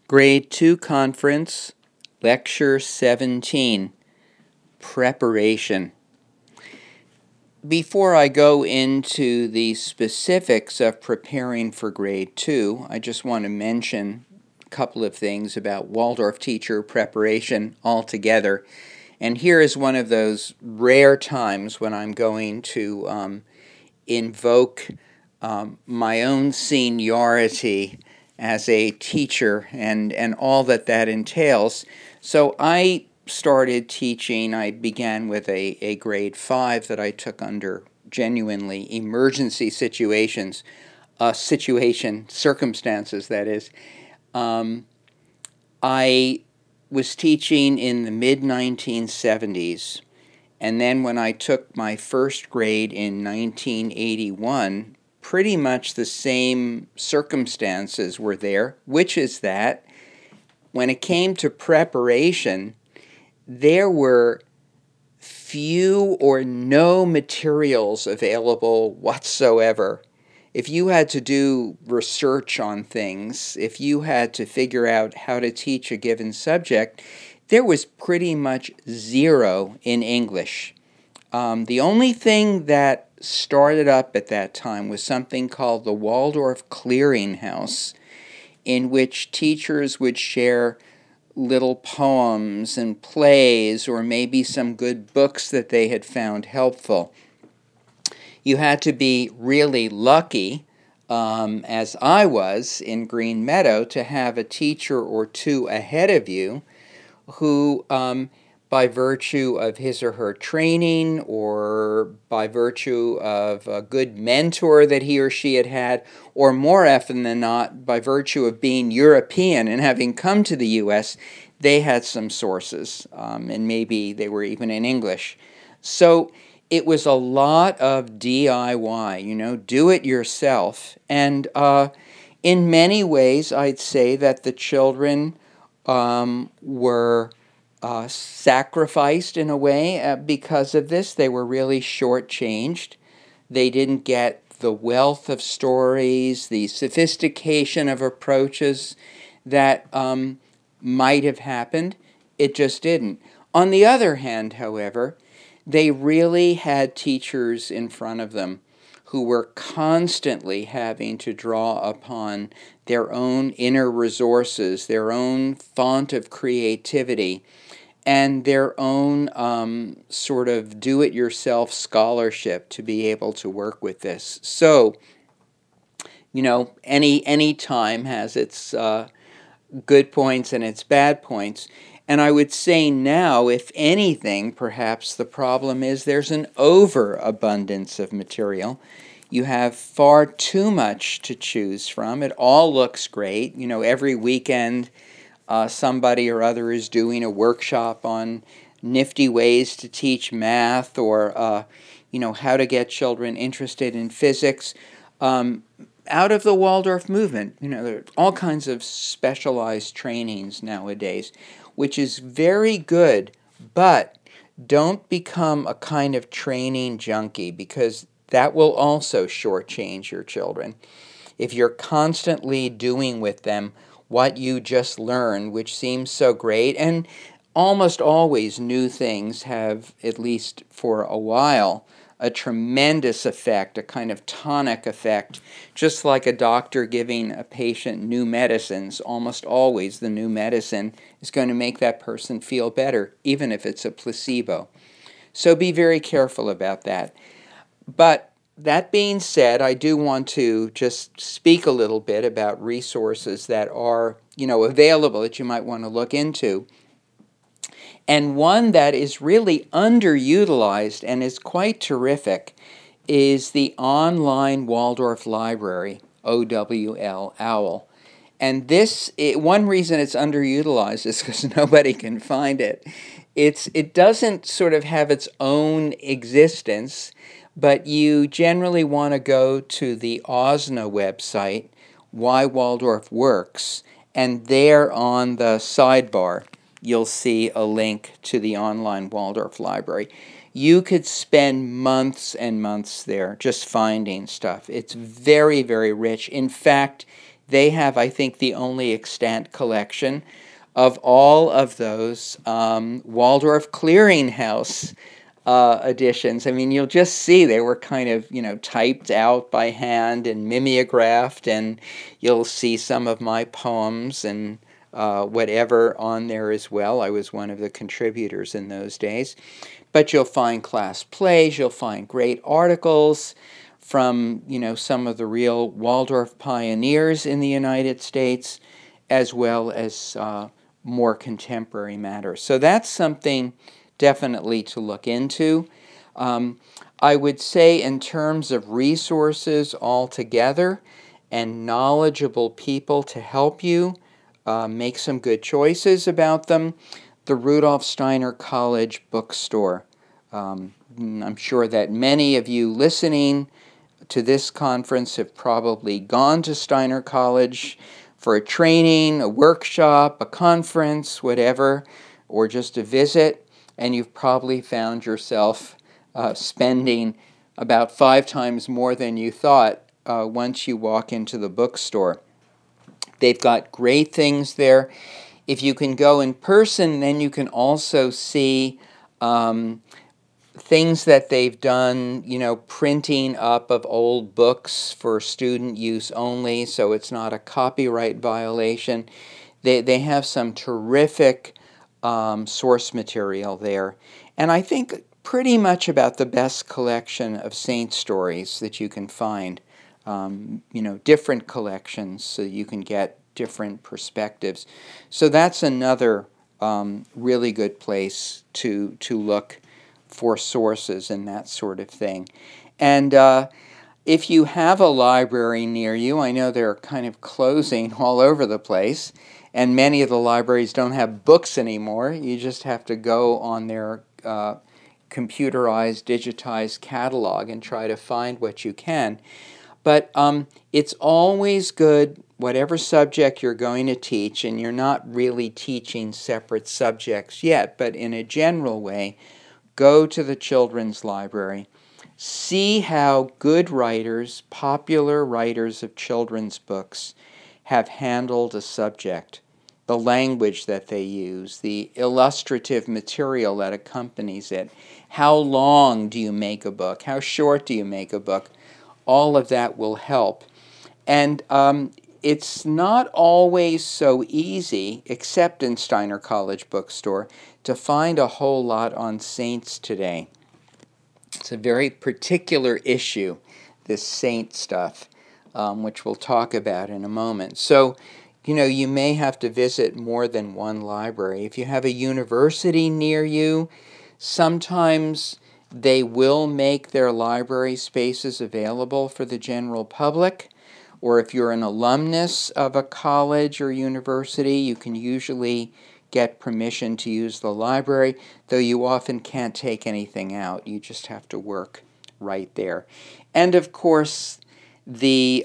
Grade 2 Conference, Lecture 17, Preparation. Before I go into the specifics of preparing for Grade 2, I just want to mention a couple of things about Waldorf teacher preparation altogether. And here is one of those rare times when I'm going to invoke my own seniority as a teacher and all that entails. So I started teaching. I began with a grade 5 that I took under genuinely emergency circumstances, that is. I was teaching in the mid-1970s, and then when I took my first grade in 1981, pretty much the same circumstances were there, which is that when it came to preparation, there were few or no materials available whatsoever. If you had to do research on things, if you had to figure out how to teach a given subject, there was pretty much zero in English. The only thing that started up at that time was something called the Waldorf Clearinghouse, in which teachers would share little poems and plays or maybe some good books that they had found helpful. You had to be really lucky, as I was in Green Meadow, to have a teacher or two ahead of you who, by virtue of his or her training or by virtue of a good mentor that he or she had had, or more often than not, by virtue of being European and having come to the U.S., they had some sources, and maybe they were even in English. So it was a lot of DIY, do it yourself. And in many ways, I'd say that the children were sacrificed in a way because of this. They were really shortchanged. They didn't get the wealth of stories, the sophistication of approaches that might have happened. It just didn't. On the other hand, however, they really had teachers in front of them who were constantly having to draw upon their own inner resources, their own font of creativity, and their own sort of do-it-yourself scholarship to be able to work with this. So, any time has its good points and its bad points. And I would say now, if anything, perhaps the problem is there's an overabundance of material. You have far too much to choose from. It all looks great. Every weekend somebody or other is doing a workshop on nifty ways to teach math or, how to get children interested in physics. Out of the Waldorf movement, there are all kinds of specialized trainings nowadays, which is very good, but don't become a kind of training junkie, because that will also shortchange your children. If you're constantly doing with them what you just learned, which seems so great, and almost always new things have, at least for a while, a tremendous effect, a kind of tonic effect. Just like a doctor giving a patient new medicines, almost always the new medicine is going to make that person feel better, even if it's a placebo. So be very careful about that. But that being said, I do want to just speak a little bit about resources that are, available that you might want to look into. And one that is really underutilized and is quite terrific is the online Waldorf Library, OWL, OWL. And one reason it's underutilized is because nobody can find it. It doesn't sort of have its own existence, but you generally want to go to the OSNA website, Why Waldorf Works, and there on the sidebar, you'll see a link to the online Waldorf Library. You could spend months and months there just finding stuff. It's very, very rich. In fact, They have, I think, the only extant collection of all of those Waldorf Clearinghouse editions. I mean, you'll just see they were kind of, typed out by hand and mimeographed, and you'll see some of my poems and whatever on there as well. I was one of the contributors in those days. But you'll find class plays, you'll find great articles from, some of the real Waldorf pioneers in the United States, as well as more contemporary matters. So that's something definitely to look into. I would say in terms of resources altogether and knowledgeable people to help you make some good choices about them, the Rudolf Steiner College Bookstore. I'm sure that many of you listening to this conference have probably gone to Steiner College for a training, a workshop, a conference, whatever, or just a visit, and you've probably found yourself spending about 5 times more than you thought once you walk into the bookstore. They've got great things there. If you can go in person, then you can also see things that they've done, printing up of old books for student use only, so it's not a copyright violation. They have some terrific source material there. And I think pretty much about the best collection of saint stories that you can find. Different collections so you can get different perspectives. So that's another really good place to look for sources and that sort of thing. And if you have a library near you, I know they're kind of closing all over the place, and many of the libraries don't have books anymore. You just have to go on their computerized, digitized catalog and try to find what you can. But it's always good, whatever subject you're going to teach, and you're not really teaching separate subjects yet, but in a general way, go to the children's library. See how good writers, popular writers of children's books, have handled a subject, the language that they use, the illustrative material that accompanies it. How long do you make a book? How short do you make a book? All of that will help. And it's not always so easy, except in Steiner College Bookstore, to find a whole lot on saints today. It's a very particular issue, this saint stuff, which we'll talk about in a moment. So, you may have to visit more than one library. If you have a university near you, sometimes they will make their library spaces available for the general public. Or if you're an alumnus of a college or university, you can usually get permission to use the library, though you often can't take anything out. You just have to work right there. And of course, the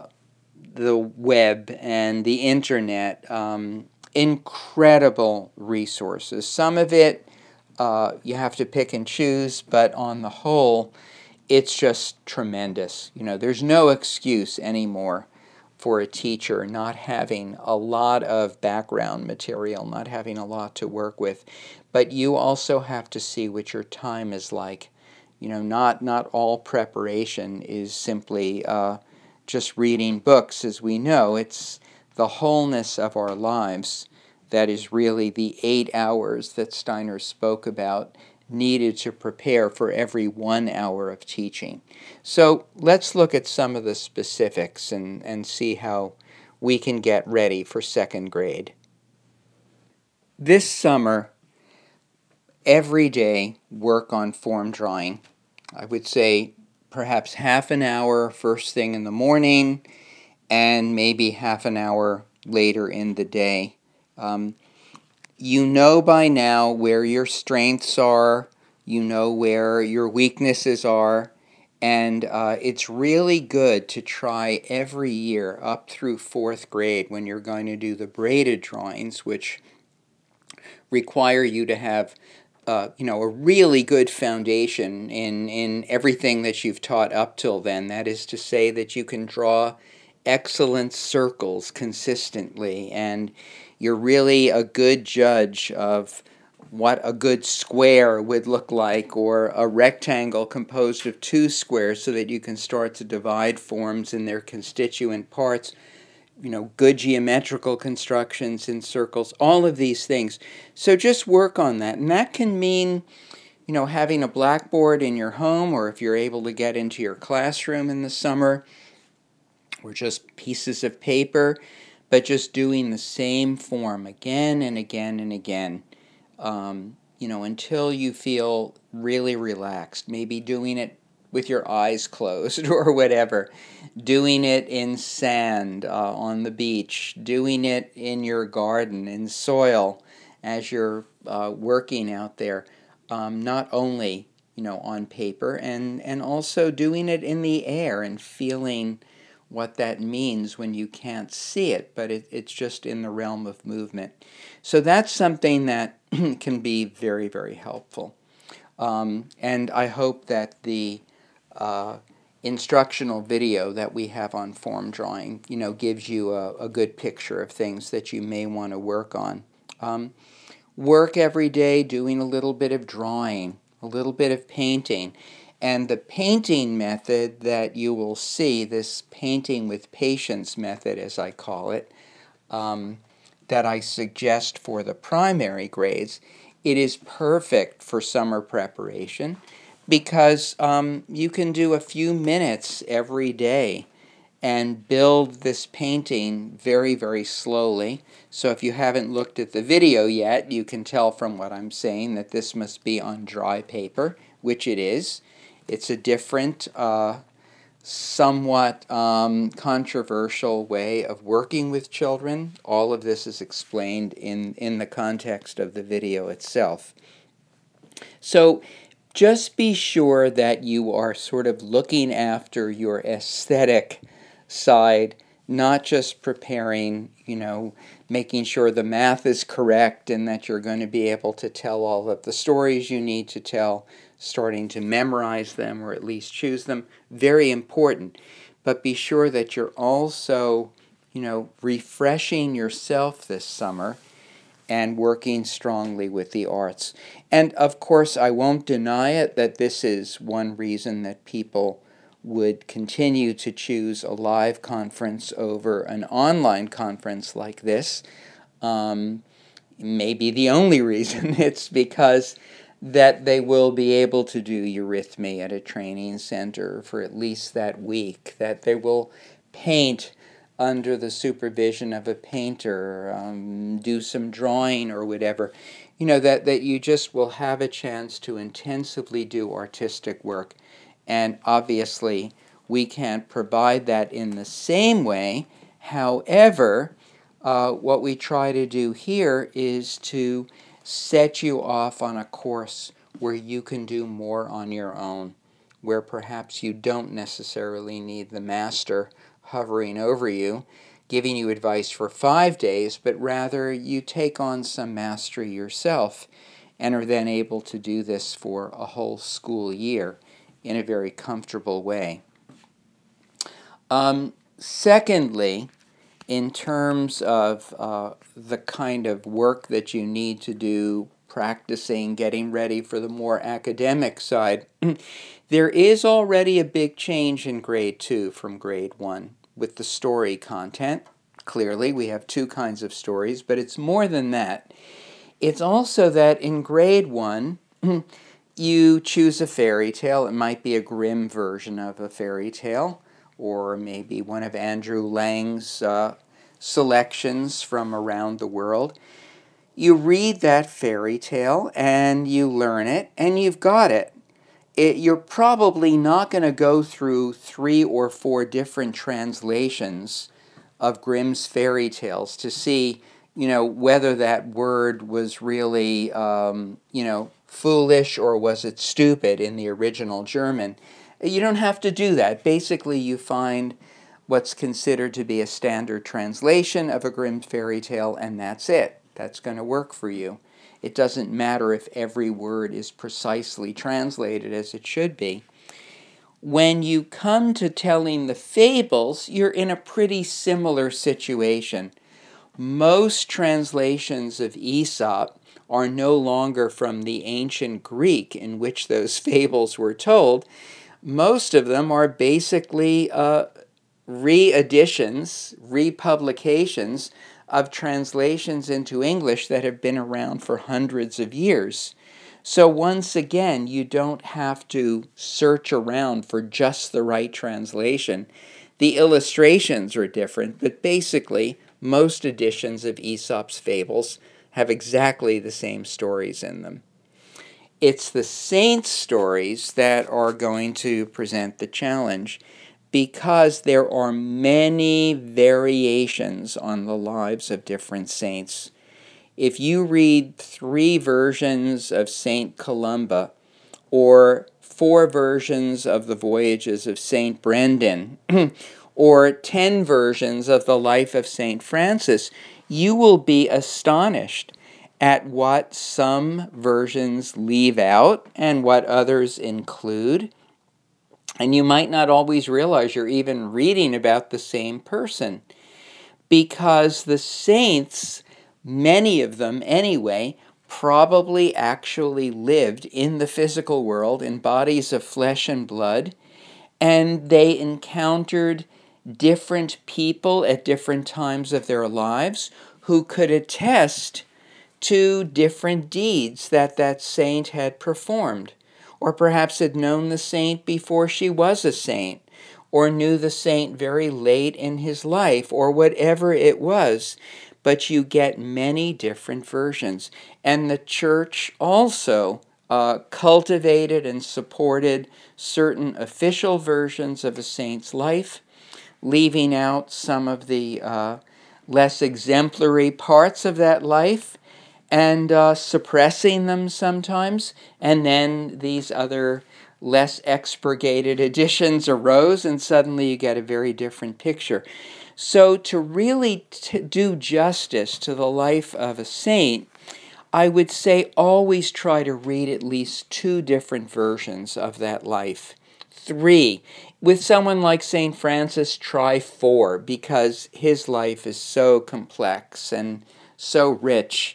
web and the internet, incredible resources. Some of it you have to pick and choose, but on the whole, it's just tremendous. There's no excuse anymore for a teacher not having a lot of background material, not having a lot to work with. But you also have to see what your time is like. Not all preparation is simply just reading books, as we know. It's the wholeness of our lives that is really the 8 hours that Steiner spoke about needed to prepare for every 1 hour of teaching. So let's look at some of the specifics and see how we can get ready for second grade. This summer, every day, work on form drawing. I would say perhaps half an hour first thing in the morning and maybe half an hour later in the day. You know by now where your strengths are, you know where your weaknesses are, and it's really good to try every year up through 4th grade when you're going to do the braided drawings, which require you to have a really good foundation in everything that you've taught up till then. That is to say that you can draw excellent circles consistently, and you're really a good judge of what a good square would look like, or a rectangle composed of two squares, so that you can start to divide forms in their constituent parts, good geometrical constructions in circles, all of these things. So just work on that. And that can mean, having a blackboard in your home, or if you're able to get into your classroom in the summer, or just pieces of paper, but just doing the same form again and again and again, until you feel really relaxed. Maybe doing it with your eyes closed or whatever. Doing it in sand on the beach. Doing it in your garden, in soil, as you're working out there. Not only, on paper, and also doing it in the air and feeling what that means when you can't see it, but it's just in the realm of movement. So that's something that can be very, very helpful. And I hope that the instructional video that we have on form drawing, gives you a good picture of things that you may want to work on. Work every day doing a little bit of drawing, a little bit of painting. And the painting method that you will see, this painting with patience method, as I call it, that I suggest for the primary grades, it is perfect for summer preparation, because you can do a few minutes every day and build this painting very, very slowly. So if you haven't looked at the video yet, you can tell from what I'm saying that this must be on dry paper, which it is. It's a different, somewhat controversial way of working with children. All of this is explained in the context of the video itself. So just be sure that you are sort of looking after your aesthetic side, not just preparing, making sure the math is correct and that you're going to be able to tell all of the stories you need to tell, starting to memorize them or at least choose them. Very important. But be sure that you're also, refreshing yourself this summer and working strongly with the arts. And of course, I won't deny it that this is one reason that people would continue to choose a live conference over an online conference like this. Maybe the only reason. It's because that they will be able to do eurythmy at a training center for at least that week, that they will paint under the supervision of a painter, do some drawing or whatever, that you just will have a chance to intensively do artistic work. And obviously, we can't provide that in the same way. However, what we try to do here is to set you off on a course where you can do more on your own, where perhaps you don't necessarily need the master hovering over you, giving you advice for 5 days, but rather you take on some mastery yourself and are then able to do this for a whole school year in a very comfortable way. Secondly, in terms of the kind of work that you need to do, practicing, getting ready for the more academic side, there is already a big change in grade 2 from grade 1 with the story content. Clearly, we have two kinds of stories, but it's more than that. It's also that in grade 1, you choose a fairy tale. It might be a Grimm version of a fairy tale, or maybe one of Andrew Lang's selections from around the world. You read that fairy tale and you learn it and you've got it. You're probably not going to go through 3 or 4 different translations of Grimm's fairy tales to see, whether that word was really, foolish or was it stupid in the original German. You don't have to do that. Basically, you find what's considered to be a standard translation of a Grimm fairy tale, and that's it. That's going to work for you. It doesn't matter if every word is precisely translated as it should be. When you come to telling the fables, you're in a pretty similar situation. Most translations of Aesop are no longer from the ancient Greek in which those fables were told. Most of them are basically re-editions, republications of translations into English that have been around for hundreds of years. So once again, you don't have to search around for just the right translation. The illustrations are different, but basically, most editions of Aesop's Fables have exactly the same stories in them. It's the saints' stories that are going to present the challenge, because there are many variations on the lives of different saints. If you read 3 versions of St. Columba, or 4 versions of the Voyages of St. Brendan, or 10 versions of the life of St. Francis, you will be astonished at what some versions leave out and what others include. And you might not always realize you're even reading about the same person, because the saints, many of them anyway, probably actually lived in the physical world in bodies of flesh and blood, and they encountered different people at different times of their lives who could attest to different deeds that that saint had performed, or perhaps had known the saint before she was a saint, or knew the saint very late in his life, or whatever it was. But you get many different versions. And the church also cultivated and supported certain official versions of a saint's life, leaving out some of the less exemplary parts of that life, and suppressing them sometimes. And then these other less expurgated editions arose, and suddenly you get a very different picture. So to really do justice to the life of a saint, I would say always try to read at least 2 different versions of that life. 3. With someone like St. Francis, try 4, because his life is so complex and so rich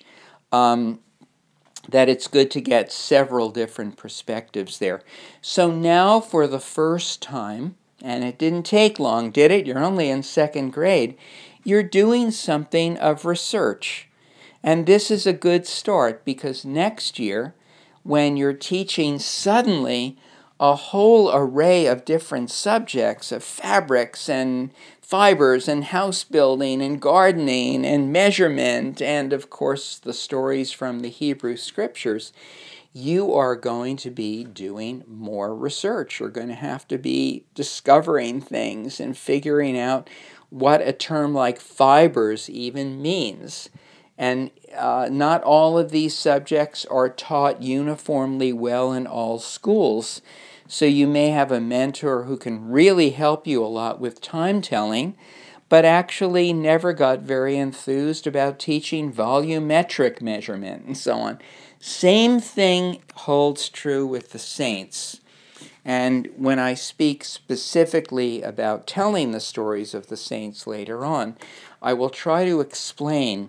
that it's good to get several different perspectives there. So now, for the first time, and it didn't take long, did it? You're only in 2nd grade. You're doing something of research. And this is a good start, because next year, when you're teaching suddenly a whole array of different subjects, of fabrics and fibers and house building and gardening and measurement, and of course the stories from the Hebrew Scriptures, you are going to be doing more research. You're going to have to be discovering things and figuring out what a term like fibers even means. And not all of these subjects are taught uniformly well in all schools. So you may have a mentor who can really help you a lot with time telling, but actually never got very enthused about teaching volumetric measurement and so on. Same thing holds true with the saints. And when I speak specifically about telling the stories of the saints later on, I will try to explain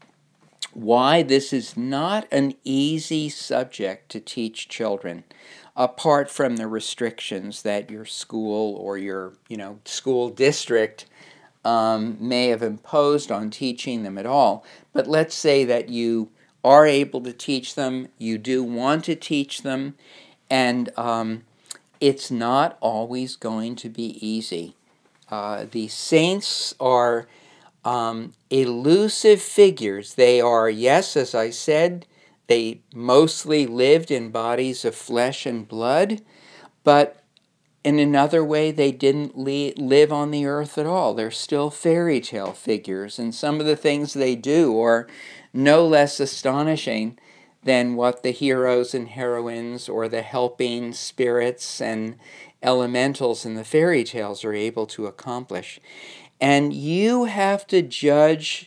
why this is not an easy subject to teach children, apart from the restrictions that your school or your school district may have imposed on teaching them at all. But let's say that you are able to teach them, you do want to teach them, and it's not always going to be easy. The saints are elusive figures. They are, yes, as I said, they mostly lived in bodies of flesh and blood, but in another way, they didn't live on the earth at all. They're still fairy tale figures, and some of the things they do are no less astonishing than what the heroes and heroines or the helping spirits and elementals in the fairy tales are able to accomplish. And you have to judge,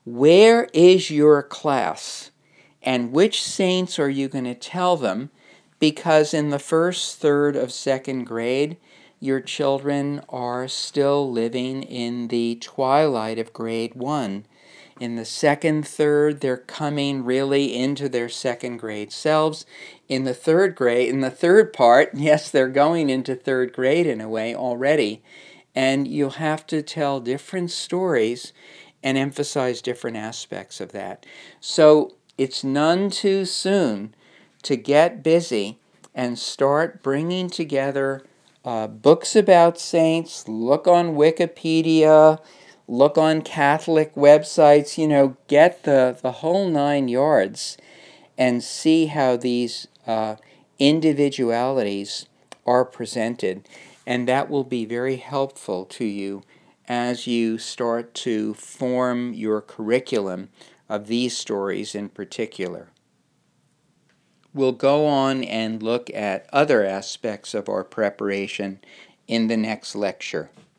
where is your class, and which saints are you going to tell them, Because in the first third of second grade, your children are still living in the twilight of grade 1. In the second third, they're coming really into their second grade selves. In the third part, yes, they're going into third grade in a way already. And you'll have to tell different stories and emphasize different aspects of that. So it's none too soon to get busy and start bringing together books about saints. Look on Wikipedia, look on Catholic websites, get the whole 9 yards and see how these individualities are presented. And that will be very helpful to you as you start to form your curriculum of these stories in particular. We'll go on and look at other aspects of our preparation in the next lecture.